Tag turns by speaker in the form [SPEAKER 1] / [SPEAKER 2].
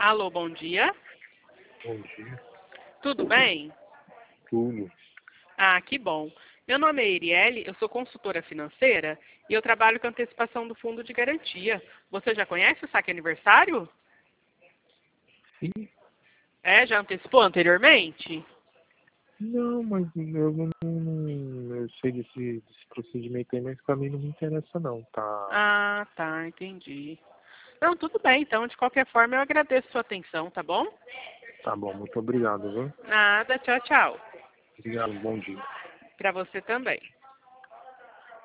[SPEAKER 1] Alô, bom dia.
[SPEAKER 2] Bom dia.
[SPEAKER 1] Tudo bem?
[SPEAKER 2] Tudo.
[SPEAKER 1] Ah, que bom. Meu nome é Erielle, eu sou consultora financeira e eu trabalho com antecipação do fundo de garantia. Você já conhece o saque aniversário?
[SPEAKER 2] Sim.
[SPEAKER 1] É, já antecipou anteriormente?
[SPEAKER 2] Não, mas eu não. Eu sei desse procedimento aí, mas pra mim não me interessa não, tá?
[SPEAKER 1] Ah, tá, entendi. Não, tudo bem, então, de qualquer forma eu agradeço sua atenção, tá bom?
[SPEAKER 2] Tá bom, muito obrigado, viu?
[SPEAKER 1] Nada, tchau, tchau.
[SPEAKER 2] Obrigado, bom dia.
[SPEAKER 1] Para você também.